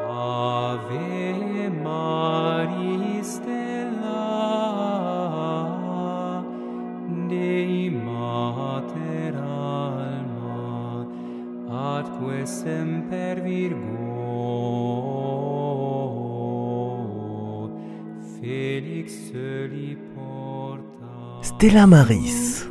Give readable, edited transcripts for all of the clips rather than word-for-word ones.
Ave Maris stella, Dei Mater alma, atque semper Virgo, Felix soli porta. Stella Maris.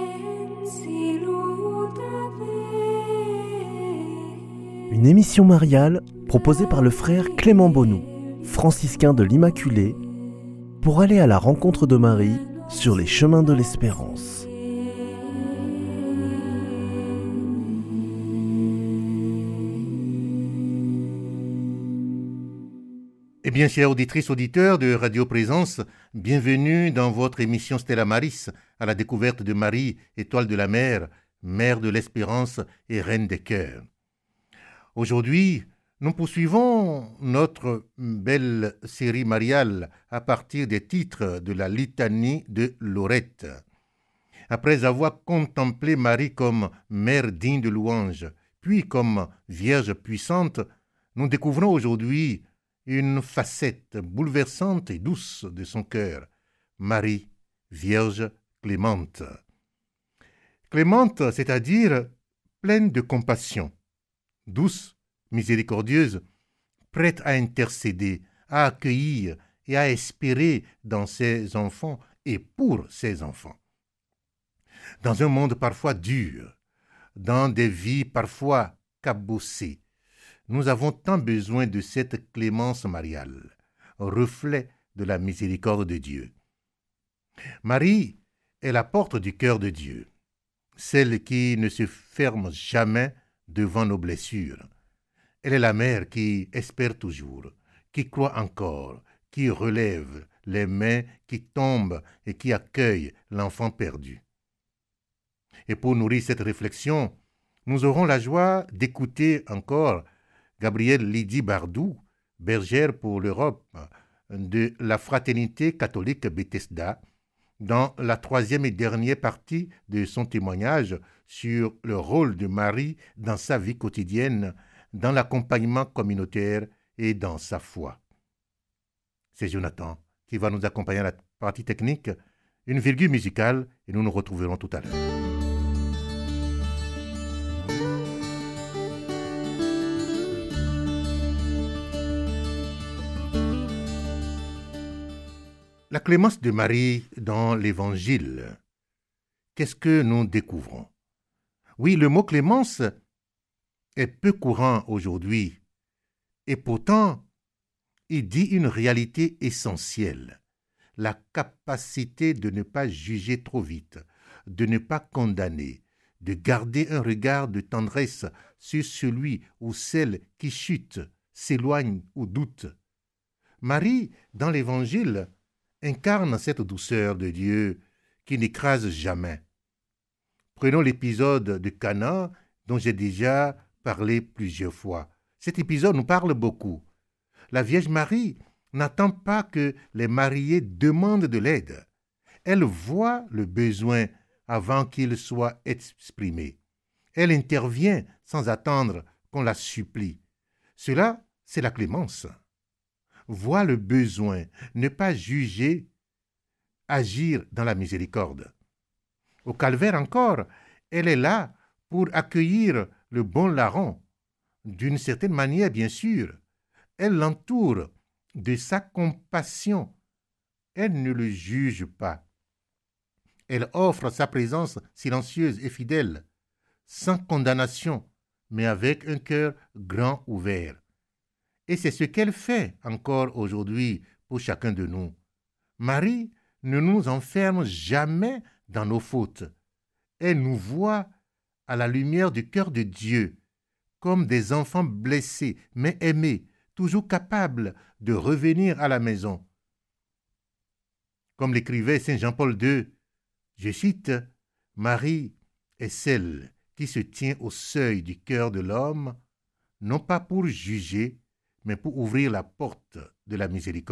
Une émission mariale proposée par le frère Clément Bonou, franciscain de l'Immaculée, pour aller à la rencontre de Marie sur les chemins de l'espérance. Eh bien, chères auditrices, auditeurs de Radio Présence, bienvenue dans votre émission Stella Maris, à la découverte de Marie, étoile de la mer, mère de l'espérance et reine des cœurs. Aujourd'hui, nous poursuivons notre belle série mariale à partir des titres de la litanie de Lorette. Après avoir contemplé Marie comme mère digne de louange, puis comme Vierge puissante, nous découvrons aujourd'hui une facette bouleversante et douce de son cœur, Marie, Vierge clémente. Clémente, c'est-à-dire pleine de compassion, douce, miséricordieuse, prête à intercéder, à accueillir et à espérer dans ses enfants et pour ses enfants. Dans un monde parfois dur, dans des vies parfois cabossées, nous avons tant besoin de cette clémence mariale, reflet de la miséricorde de Dieu. Marie est la porte du cœur de Dieu, celle qui ne se ferme jamais devant nos blessures. Elle est la mère qui espère toujours, qui croit encore, qui relève les mains qui tombent et qui accueille l'enfant perdu. Et pour nourrir cette réflexion, nous aurons la joie d'écouter encore Gabrielle Lydie Bardou, bergère pour l'Europe de la Fraternité catholique Bethesda, dans la troisième et dernière partie de son témoignage sur le rôle de Marie dans sa vie quotidienne, dans l'accompagnement communautaire et dans sa foi. C'est Jonathan qui va nous accompagner à la partie technique, une virgule musicale, et nous nous retrouverons tout à l'heure. La clémence de Marie dans l'Évangile. Qu'est-ce que nous découvrons? Oui, le mot clémence est peu courant aujourd'hui, et pourtant, il dit une réalité essentielle, la capacité de ne pas juger trop vite, de ne pas condamner, de garder un regard de tendresse sur celui ou celle qui chute, s'éloigne ou doute. Marie, dans l'Évangile, incarne cette douceur de Dieu qui n'écrase jamais. Prenons l'épisode de Cana dont j'ai déjà parlé plusieurs fois. Cet épisode nous parle beaucoup. La Vierge Marie n'attend pas que les mariés demandent de l'aide. Elle voit le besoin avant qu'il soit exprimé. Elle intervient sans attendre qu'on la supplie. Cela, c'est la clémence. Voir le besoin, ne pas juger, agir dans la miséricorde. Au calvaire encore, elle est là pour accueillir le bon larron, d'une certaine manière bien sûr. Elle l'entoure de sa compassion. Elle ne le juge pas. Elle offre sa présence silencieuse et fidèle, sans condamnation, mais avec un cœur grand ouvert. Et c'est ce qu'elle fait encore aujourd'hui pour chacun de nous. Marie ne nous enferme jamais dans nos fautes. Elle nous voit à la lumière du cœur de Dieu, comme des enfants blessés, mais aimés, toujours capables de revenir à la maison. Comme l'écrivait Saint Jean-Paul II, je cite, « Marie est celle qui se tient au seuil du cœur de l'homme, non pas pour juger, mais pour ouvrir la porte de la miséricorde. »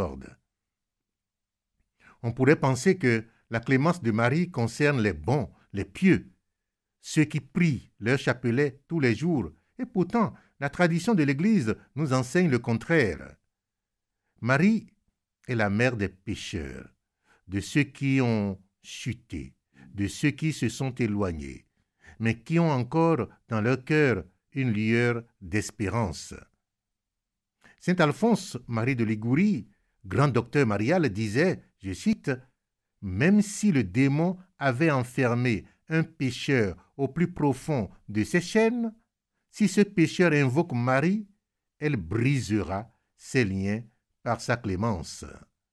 On pourrait penser que la clémence de Marie concerne les bons, les pieux, ceux qui prient leur chapelet tous les jours, et pourtant la tradition de l'Église nous enseigne le contraire. Marie est la mère des pécheurs, de ceux qui ont chuté, de ceux qui se sont éloignés, mais qui ont encore dans leur cœur une lueur d'espérance. Saint Alphonse Marie de Liguori, grand docteur marial, disait, je cite, « Même si le démon avait enfermé un pécheur au plus profond de ses chaînes, si ce pécheur invoque Marie, elle brisera ses liens par sa clémence. »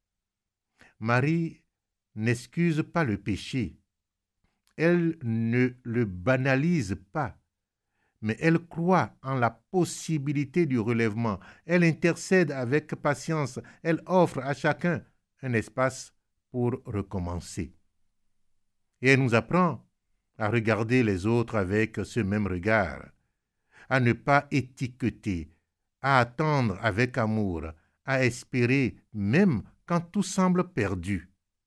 Marie n'excuse pas le péché. Elle ne le banalise pas, mais elle croit en la possibilité du relèvement. Elle intercède avec patience. Elle offre à chacun un espace pour recommencer. Et elle nous apprend à regarder les autres avec ce même regard, à ne pas étiqueter, à attendre avec amour, à espérer même quand tout semble perdu.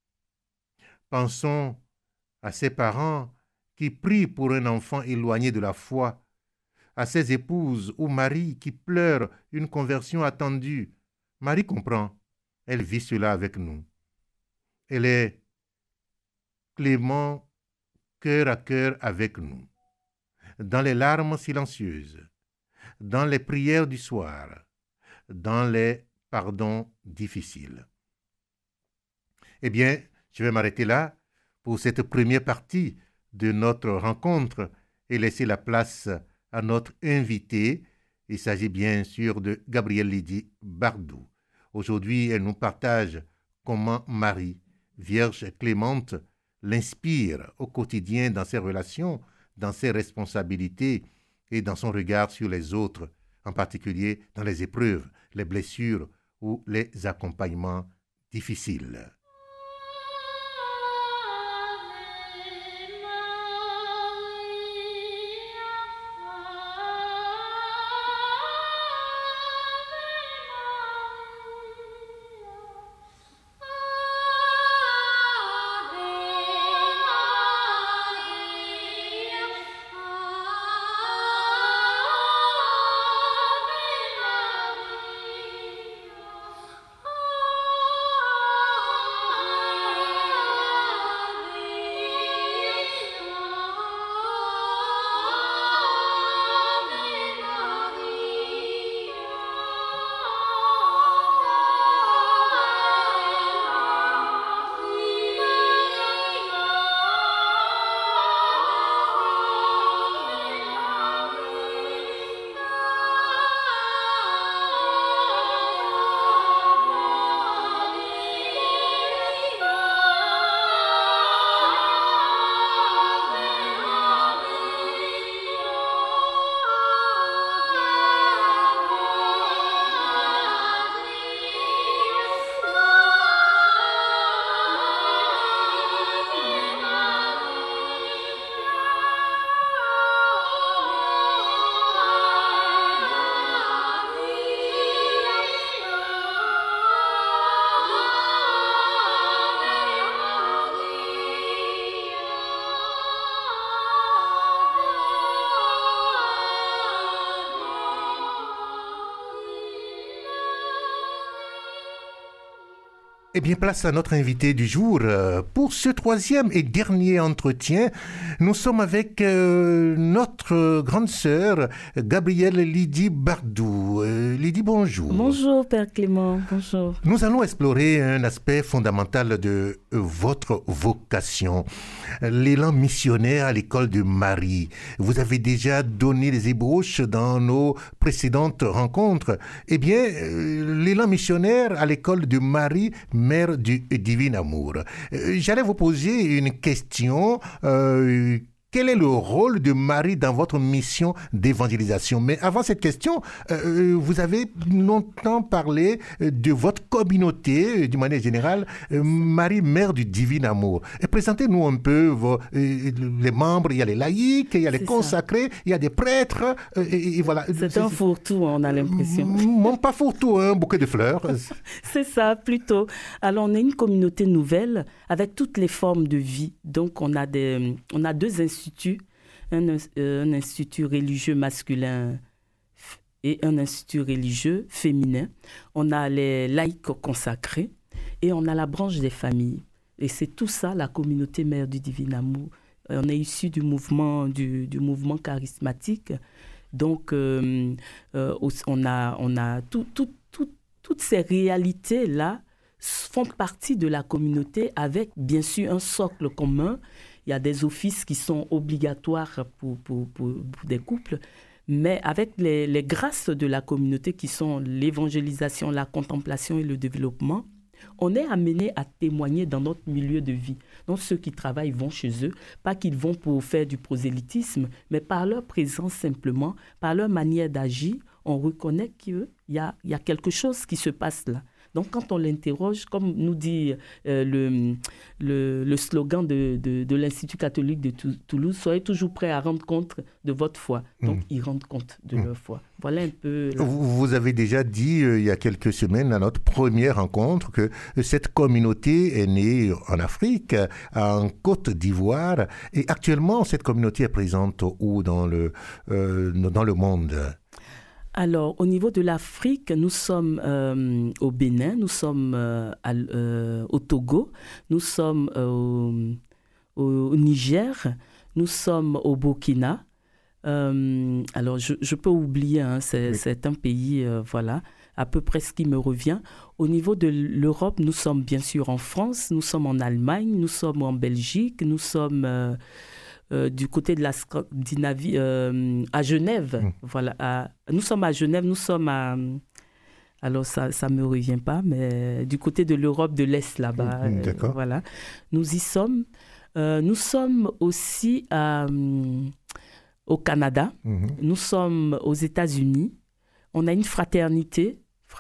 Pensons à ces parents qui prient pour un enfant éloigné de la foi, à ces épouses ou maris qui pleurent une conversion attendue. Marie comprend, elle vit cela avec nous. Elle est clément cœur à cœur avec nous, dans les larmes silencieuses, dans les prières du soir, dans les pardons difficiles. Eh bien, je vais m'arrêter là pour cette première partie de notre rencontre et laisser la place à notre invité. Il s'agit bien sûr de Gabrielle Lydie Bardou. Aujourd'hui, elle nous partage comment Marie, Vierge clémente, l'inspire au quotidien dans ses relations, dans ses responsabilités et dans son regard sur les autres, en particulier dans les épreuves, les blessures ou les accompagnements difficiles. Eh bien, place à notre invité du jour. Pour ce troisième et dernier entretien, nous sommes avec notre grande sœur, Gabrielle Lydie Bardou. Lydie, bonjour. Bonjour, Père Clément. Bonjour. Nous allons explorer un aspect fondamental de votre vocation, l'élan missionnaire à l'école de Marie. Vous avez déjà donné des ébauches dans nos précédentes rencontres. Eh bien, l'élan missionnaire à l'école de Marie, Mère du divin amour. J'allais vous poser une question. Quel est le rôle de Marie dans votre mission d'évangélisation? Mais avant cette question, vous avez longtemps parlé de votre communauté, d'une manière générale, Marie, Mère du divin amour. Et présentez-nous un peu les membres. Il y a les laïcs, il y a les consacrés, il y a des prêtres. Et voilà. C'est un fourre-tout, on a l'impression. Non, pas fourre-tout, un bouquet de fleurs. C'est ça, plutôt. Alors, on est une communauté nouvelle avec toutes les formes de vie. Donc, on a deux instituts. Un institut religieux masculin et un institut religieux féminin. On a les laïcs consacrés et on a la branche des familles. Et c'est tout ça, la communauté Mère du Divin Amour. On est issu du mouvement charismatique. Donc, on a toutes ces réalités-là font partie de la communauté avec, bien sûr, un socle commun. Il y a des offices qui sont obligatoires pour des couples, mais avec les grâces de la communauté qui sont l'évangélisation, la contemplation et le développement, on est amené à témoigner dans notre milieu de vie. Donc, ceux qui travaillent vont chez eux, pas qu'ils vont pour faire du prosélytisme, mais par leur présence simplement, par leur manière d'agir, on reconnaît qu'il y a quelque chose qui se passe là. Donc, quand on l'interroge, comme nous dit le slogan de l'Institut catholique de Toulouse, soyez toujours prêts à rendre compte de votre foi. Donc, ils rendent compte de leur foi. Voilà un peu... Vous avez déjà dit il y a quelques semaines à notre première rencontre que cette communauté est née en Afrique, en Côte d'Ivoire. Et actuellement, cette communauté est présente où dans le monde ? Alors, au niveau de l'Afrique, nous sommes au Bénin, nous sommes au Togo, nous sommes au Niger, nous sommes au Burkina. Alors, je peux oublier, hein, c'est un pays, voilà, à peu près ce qui me revient. Au niveau de l'Europe, nous sommes bien sûr en France, nous sommes en Allemagne, nous sommes en Belgique, nous sommes... du côté de la Scandinavie, à Genève. Voilà, nous sommes à Genève, nous sommes à... Alors, ça ne me revient pas, mais du côté de l'Europe de l'Est, là-bas. D'accord. Voilà. Nous y sommes. Nous sommes aussi au Canada. Nous sommes aux États-Unis. On a une fraternité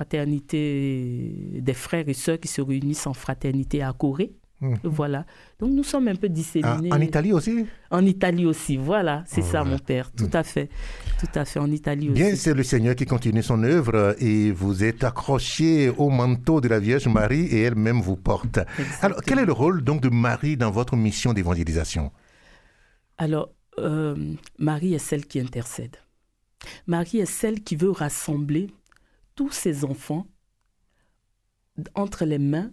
des frères et sœurs qui se réunissent en fraternité à Corée. Voilà. Donc, nous sommes un peu disséminés. En Italie aussi ? En Italie aussi, voilà. C'est ça, mon père. Tout à fait. Tout à fait, en Italie aussi. Bien, c'est le Seigneur qui continue son œuvre et vous êtes accroché au manteau de la Vierge Marie et elle-même vous porte. Exactement. Alors, quel est le rôle donc de Marie dans votre mission d'évangélisation ? Alors, Marie est celle qui intercède. Marie est celle qui veut rassembler tous ses enfants entre les mains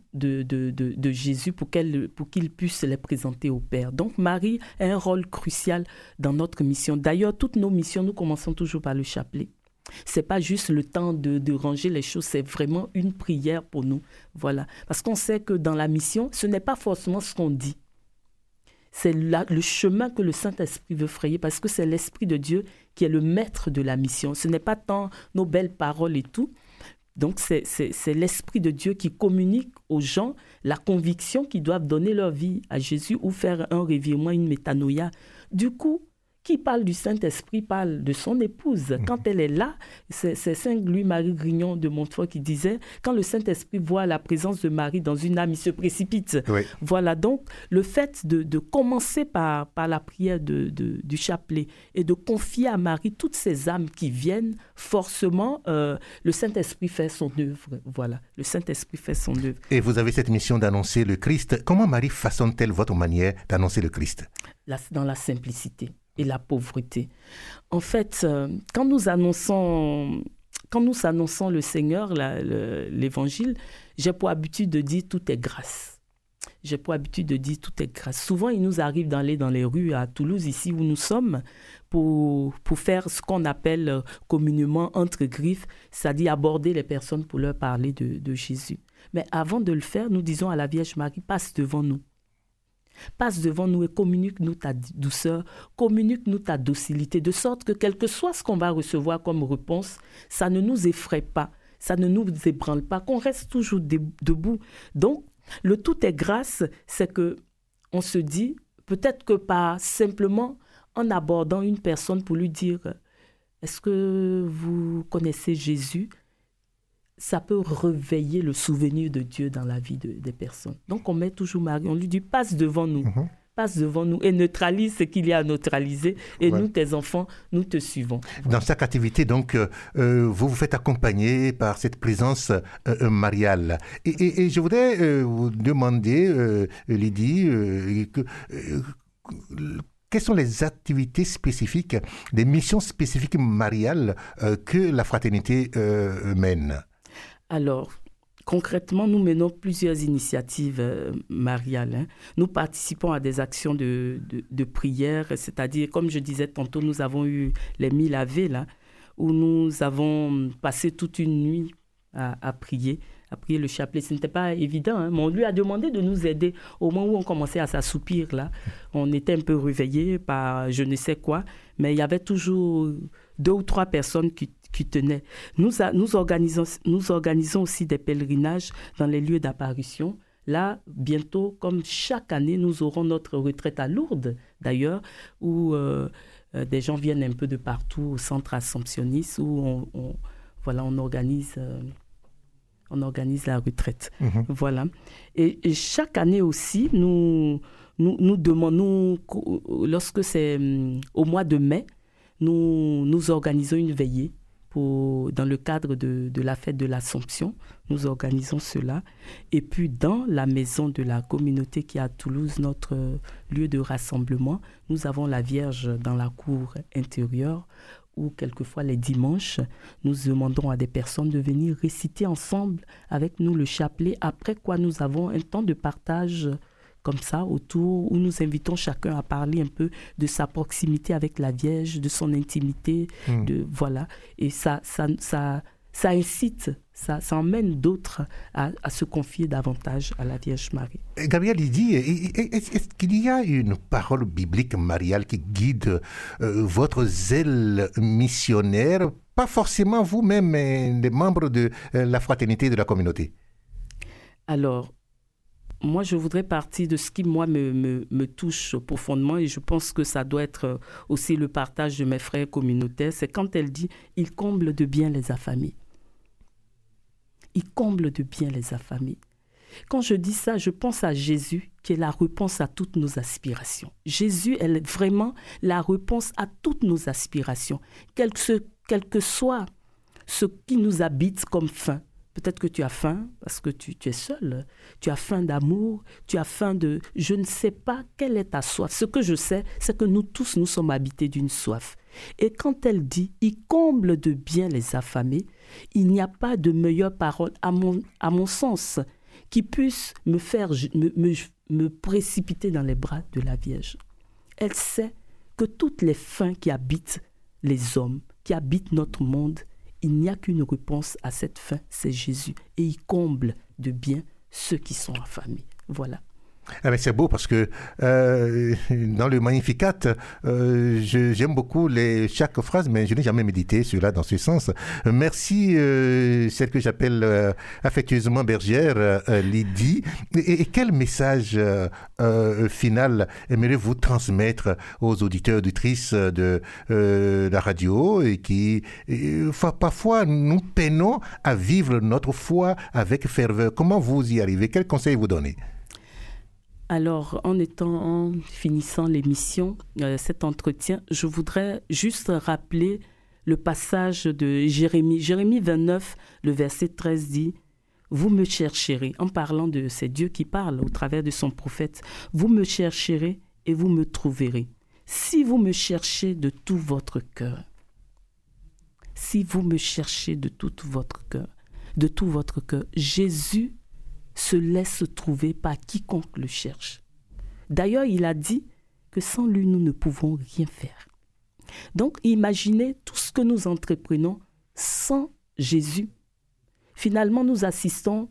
de Jésus pour qu'il puisse les présenter au Père. Donc, Marie a un rôle crucial dans notre mission. D'ailleurs, toutes nos missions, nous commençons toujours par le chapelet. C'est pas juste le temps de ranger les choses, c'est vraiment une prière pour nous. Voilà. Parce qu'on sait que dans la mission, ce n'est pas forcément ce qu'on dit. C'est le chemin que le Saint-Esprit veut frayer parce que c'est l'Esprit de Dieu qui est le maître de la mission. Ce n'est pas tant nos belles paroles et tout. Donc, c'est l'Esprit de Dieu qui communique aux gens la conviction qu'ils doivent donner leur vie à Jésus ou faire un revirement, une métanoïa. Du coup, qui parle du Saint-Esprit parle de son épouse. Quand elle est là, c'est Saint Louis-Marie Grignon de Montfort qui disait « Quand le Saint-Esprit voit la présence de Marie dans une âme, il se précipite. » Voilà, donc le fait de commencer par la prière du chapelet et de confier à Marie toutes ces âmes qui viennent, forcément, le Saint-Esprit fait son œuvre. Voilà, le Saint-Esprit fait son œuvre. Et vous avez cette mission d'annoncer le Christ. Comment Marie façonne-t-elle votre manière d'annoncer le Christ ? Dans la simplicité et la pauvreté. En fait, quand nous annonçons le Seigneur, l'Évangile, j'ai pour habitude de dire tout est grâce. J'ai pour habitude de dire tout est grâce. Souvent, il nous arrive d'aller dans les rues à Toulouse, ici où nous sommes, pour faire ce qu'on appelle communément entre griffes, c'est-à-dire aborder les personnes pour leur parler de Jésus. Mais avant de le faire, nous disons à la Vierge Marie, passe devant nous. Passe devant nous et communique-nous ta douceur, communique-nous ta docilité, de sorte que quel que soit ce qu'on va recevoir comme réponse, ça ne nous effraie pas, ça ne nous ébranle pas, qu'on reste toujours debout. Donc, le tout est grâce, c'est que on se dit, peut-être que pas simplement en abordant une personne pour lui dire « Est-ce que vous connaissez Jésus ?» ça peut réveiller le souvenir de Dieu dans la vie des personnes. Donc, on met toujours Marie, on lui dit, passe devant nous, passe devant nous et neutralise ce qu'il y a à neutraliser. Et nous, tes enfants, nous te suivons. Dans chaque activité, donc, vous vous faites accompagner par cette présence mariale. Et je voudrais vous demander, Lydie, quelles sont les activités spécifiques, les missions spécifiques mariales que la fraternité mène? Alors, concrètement, nous menons plusieurs initiatives mariales. Hein. Nous participons à des actions de prière, c'est-à-dire, comme je disais tantôt, nous avons eu les 1000 Ave, là, où nous avons passé toute une nuit à prier le chapelet. Ce n'était pas évident, hein, mais on lui a demandé de nous aider. Au moment où on commençait à s'assoupir, là, on était un peu réveillés par je ne sais quoi, mais il y avait toujours 2 ou 3 personnes qui tenaient. Nous organisons aussi des pèlerinages dans les lieux d'apparition. Là, bientôt, comme chaque année, nous aurons notre retraite à Lourdes, d'ailleurs, où des gens viennent un peu de partout au centre assomptionniste, où on organise la retraite. Voilà. Et chaque année aussi, nous demandons, lorsque c'est au mois de mai, nous organisons une veillée dans le cadre de la fête de l'Assomption. Nous organisons cela. Et puis, dans la maison de la communauté qui est à Toulouse, notre lieu de rassemblement, nous avons la Vierge dans la cour intérieure, où quelquefois les dimanches, nous demandons à des personnes de venir réciter ensemble avec nous le chapelet, après quoi nous avons un temps de partage comme ça autour, où nous invitons chacun à parler un peu de sa proximité avec la Vierge, de son intimité, voilà. Et ça incite, ça emmène d'autres à se confier davantage à la Vierge Marie. Gabriel, il dit, est-ce qu'il y a une parole biblique mariale qui guide votre zèle missionnaire, pas forcément vous-même, mais les membres de la fraternité de la communauté? Alors, moi, je voudrais partir de ce qui, moi, me touche profondément, et je pense que ça doit être aussi le partage de mes frères communautaires. C'est quand elle dit « Il comble de bien les affamés ». Il comble de bien les affamés. Quand je dis ça, je pense à Jésus, qui est la réponse à toutes nos aspirations. Jésus est vraiment la réponse à toutes nos aspirations, quel que soit ce qui nous habite comme faim. Peut-être que tu as faim parce que tu es seul. Tu as faim d'amour, tu as faim de... Je ne sais pas quelle est ta soif. Ce que je sais, c'est que nous tous, nous sommes habités d'une soif. Et quand elle dit « Il comble de bien les affamés », il n'y a pas de meilleure parole, à mon sens, qui puisse me faire me précipiter dans les bras de la Vierge. Elle sait que toutes les faims qui habitent les hommes, qui habitent notre monde, il n'y a qu'une réponse à cette faim, c'est Jésus. Et il comble de bien ceux qui sont affamés. Voilà. Ah mais c'est beau parce que dans le Magnificat, j'aime beaucoup chaque phrase, mais je n'ai jamais médité cela dans ce sens. Merci, celle que j'appelle affectueusement bergère, Lydie. Et quel message final aimeriez-vous transmettre aux auditeurs, auditrices de la radio et qui parfois nous peinons à vivre notre foi avec ferveur? Comment vous y arrivez? Quels conseils vous donnez? Alors, en finissant l'émission, cet entretien, je voudrais juste rappeler le passage de Jérémie. Jérémie 29, le verset 13 dit « Vous me chercherez », en parlant de ces dieux qui parlent au travers de son prophète, « Vous me chercherez et vous me trouverez. Si vous me cherchez de tout votre cœur. » Si vous me cherchez de tout votre cœur. Jésus se laisse trouver par quiconque le cherche. D'ailleurs, il a dit que sans lui, nous ne pouvons rien faire. Donc, imaginez tout ce que nous entreprenons sans Jésus. Finalement, nous assistons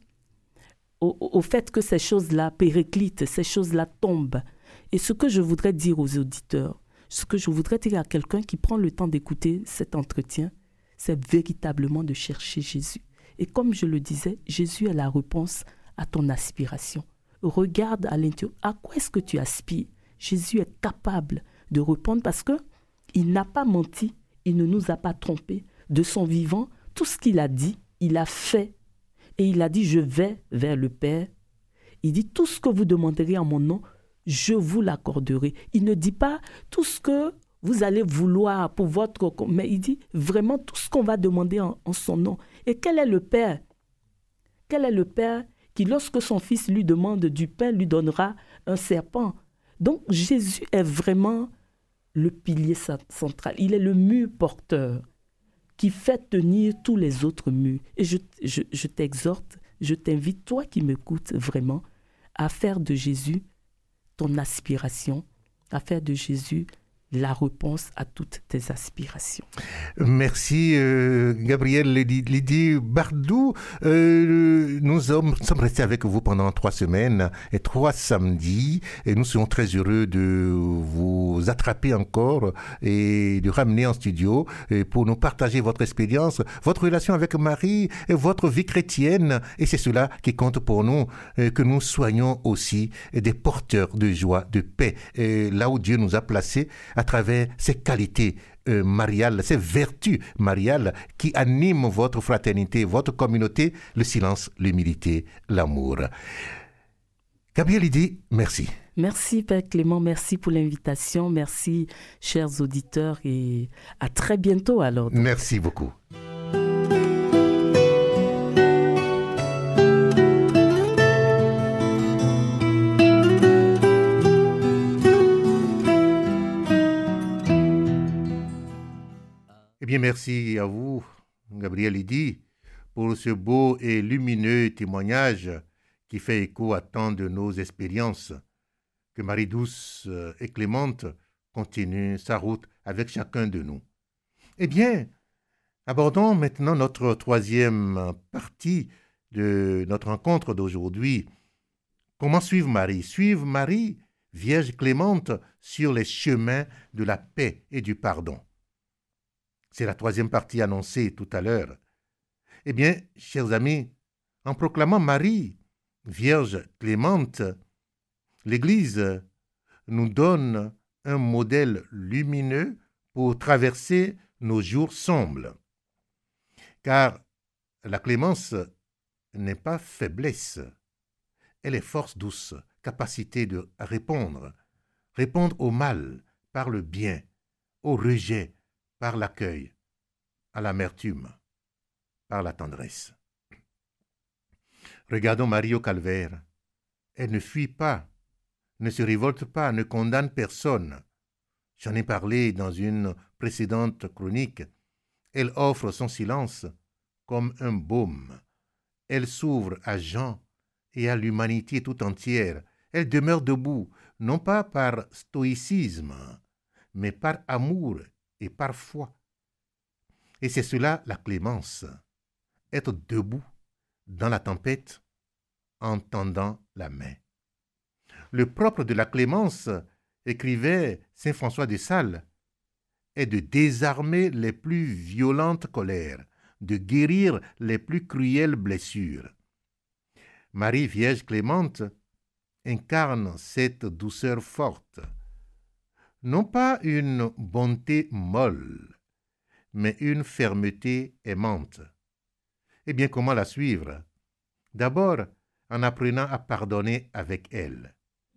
au fait que ces choses-là périclitent, ces choses-là tombent. Et ce que je voudrais dire aux auditeurs, ce que je voudrais dire à quelqu'un qui prend le temps d'écouter cet entretien, c'est véritablement de chercher Jésus. Et comme je le disais, Jésus est la réponse à ton aspiration. Regarde à l'intérieur. À quoi est-ce que tu aspires? Jésus est capable de répondre parce qu'il n'a pas menti, il ne nous a pas trompés. De son vivant, tout ce qu'il a dit, il a fait. Et il a dit, je vais vers le Père. Il dit, tout ce que vous demanderez en mon nom, je vous l'accorderai. Il ne dit pas tout ce que vous allez vouloir pour votre... Mais il dit vraiment tout ce qu'on va demander en son nom. Et quel est le Père? Quel est le Père qui, lorsque son fils lui demande du pain, lui donnera un serpent? Donc, Jésus est vraiment le pilier central. Il est le mur porteur qui fait tenir tous les autres murs. Et je t'exhorte, je t'invite, toi qui m'écoutes vraiment, à faire de Jésus ton aspiration, à faire de Jésus la réponse à toutes tes aspirations. Merci Gabriel Lydie Bardou. Nous sommes restés avec vous pendant 3 semaines et 3 samedis et nous serons très heureux de vous attraper encore et de ramener en studio pour nous partager votre expérience, votre relation avec Marie et votre vie chrétienne. Et c'est cela qui compte pour nous, que nous soyons aussi des porteurs de joie, de paix, là où Dieu nous a placés à travers ces qualités mariales, ces vertus mariales qui animent votre fraternité, votre communauté, le silence, l'humilité, l'amour. Gabriel Lydie, merci. Merci Père Clément, merci pour l'invitation, merci chers auditeurs et à très bientôt alors. Merci beaucoup. Eh bien, merci à vous, Gabriel Lydie, pour ce beau et lumineux témoignage qui fait écho à tant de nos expériences. Que Marie douce et clémente continue sa route avec chacun de nous. Eh bien, abordons maintenant notre 3e partie de notre rencontre d'aujourd'hui. Comment suivre Marie? Suivre Marie, Vierge clémente, sur les chemins de la paix et du pardon. C'est la 3e partie annoncée tout à l'heure. Eh bien, chers amis, en proclamant Marie, Vierge clémente, l'Église nous donne un modèle lumineux pour traverser nos jours sombres. Car la clémence n'est pas faiblesse, elle est force douce, capacité de répondre au mal par le bien, au rejet par l'accueil, à l'amertume par la tendresse. Regardons Marie au calvaire. Elle ne fuit pas, ne se révolte pas, ne condamne personne. J'en ai parlé dans une précédente chronique. Elle offre son silence comme un baume. Elle s'ouvre à Jean et à l'humanité tout entière. Elle demeure debout, non pas par stoïcisme, mais par amour et par foi. Et c'est cela la clémence, être debout dans la tempête en tendant la main. Le propre de la clémence, écrivait saint François de Sales, est de désarmer les plus violentes colères, de guérir les plus cruelles blessures. Marie Vierge clémente incarne cette douceur forte, non pas une bonté molle, mais une fermeté aimante. Eh bien, comment la suivre? D'abord, en apprenant à pardonner avec elle.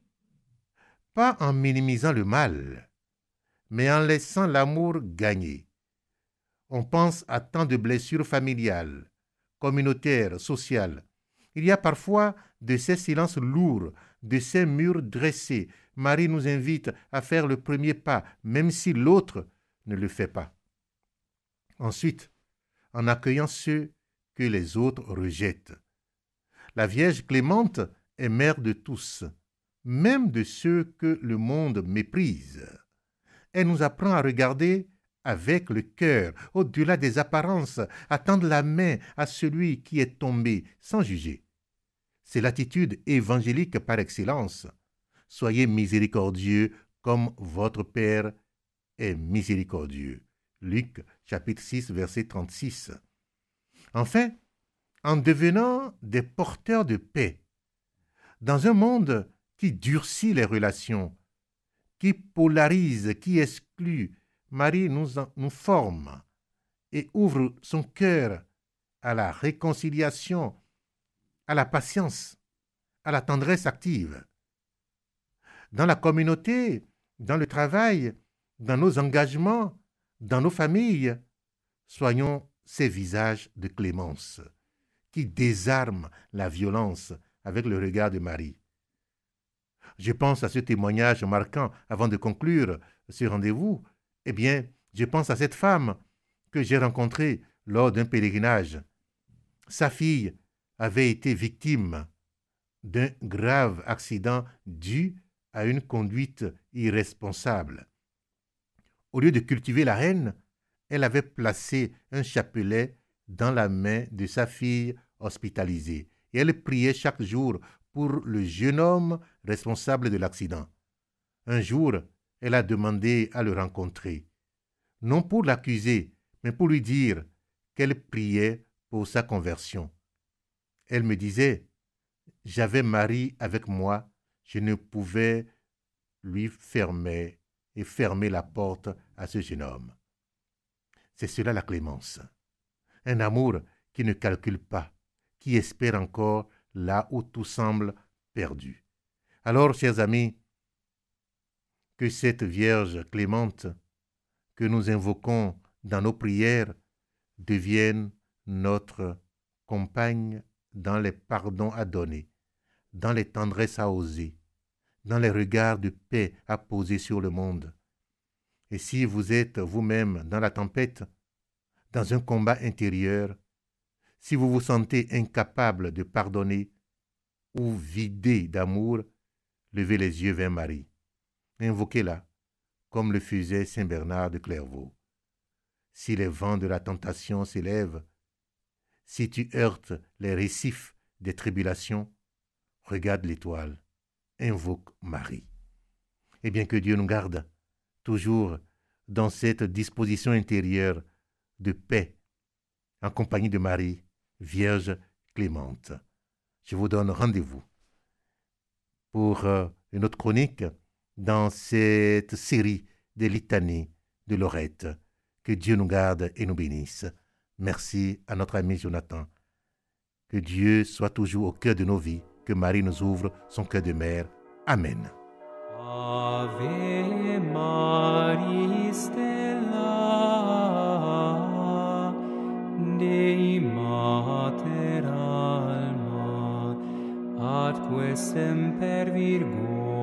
Pas en minimisant le mal, mais en laissant l'amour gagner. On pense à tant de blessures familiales, communautaires, sociales. Il y a parfois de ces silences lourds, de ces murs dressés. Marie nous invite à faire le premier pas, même si l'autre ne le fait pas. Ensuite, en accueillant ceux que les autres rejettent. La Vierge clémente est mère de tous, même de ceux que le monde méprise. Elle nous apprend à regarder avec le cœur, au-delà des apparences, à tendre la main à celui qui est tombé, sans juger. C'est l'attitude évangélique par excellence. Soyez miséricordieux comme votre Père est miséricordieux. Luc, chapitre 6, verset 36. Enfin, en devenant des porteurs de paix, dans un monde qui durcit les relations, qui polarise, qui exclut, Marie nous forme et ouvre son cœur à la réconciliation, à la patience, à la tendresse active. Dans la communauté, dans le travail, dans nos engagements, dans nos familles, soyons ces visages de clémence qui désarment la violence avec le regard de Marie. Je pense à ce témoignage marquant avant de conclure ce rendez-vous. Eh bien, je pense à cette femme que j'ai rencontrée lors d'un pèlerinage. Sa fille avait été victime d'un grave accident dû à une conduite irresponsable. Au lieu de cultiver la haine, elle avait placé un chapelet dans la main de sa fille hospitalisée et elle priait chaque jour pour le jeune homme responsable de l'accident. Un jour, elle a demandé à le rencontrer, non pour l'accuser, mais pour lui dire qu'elle priait pour sa conversion. Elle me disait, « J'avais Marie avec moi, je ne pouvais lui fermer la porte à ce jeune homme. » C'est cela la clémence. Un amour qui ne calcule pas, qui espère encore là où tout semble perdu. Alors, chers amis, que cette Vierge clémente que nous invoquons dans nos prières devienne notre compagne dans les pardons à donner, dans les tendresses à oser, dans les regards de paix à poser sur le monde. Et si vous êtes vous-même dans la tempête, dans un combat intérieur, si vous vous sentez incapable de pardonner ou vidé d'amour, levez les yeux vers Marie. Invoquez-la, comme le faisait saint Bernard de Clairvaux. Si les vents de la tentation s'élèvent, si tu heurtes les récifs des tribulations, regarde l'étoile, invoque Marie. Et bien que Dieu nous garde toujours dans cette disposition intérieure de paix, en compagnie de Marie, Vierge clémente. Je vous donne rendez-vous pour une autre chronique dans cette série des litanies de Lorette. Que Dieu nous garde et nous bénisse. Merci à notre ami Jonathan. Que Dieu soit toujours au cœur de nos vies. Que Marie nous ouvre son cœur de mère. Amen. Ave Maria Stella, Dei Mater Alma, atque semper Virgo